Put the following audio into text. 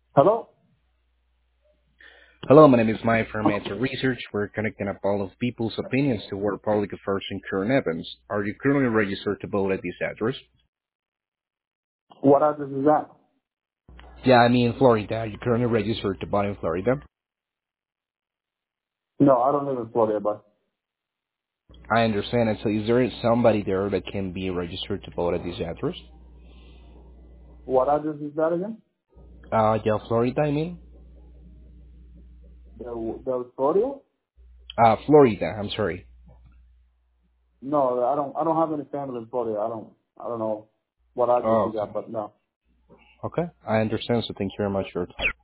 Hello? Hello, my name is Mike from Answer Research. We're connecting up all of people's opinions to work public affairs and current events. Are you currently registered to vote at this address? What address is that? Yeah, I mean Florida. Are you currently registered to vote in Florida? No, I don't live in Florida, but I understand. And so is there somebody there that can be registered to vote at this address? what address is that again? Yeah, Florida, I mean? The Florida? Florida, I'm sorry. No, I don't have any family in Florida. I don't know what address Oh, you got, but no. okay. I understand, so thank you very much for your time.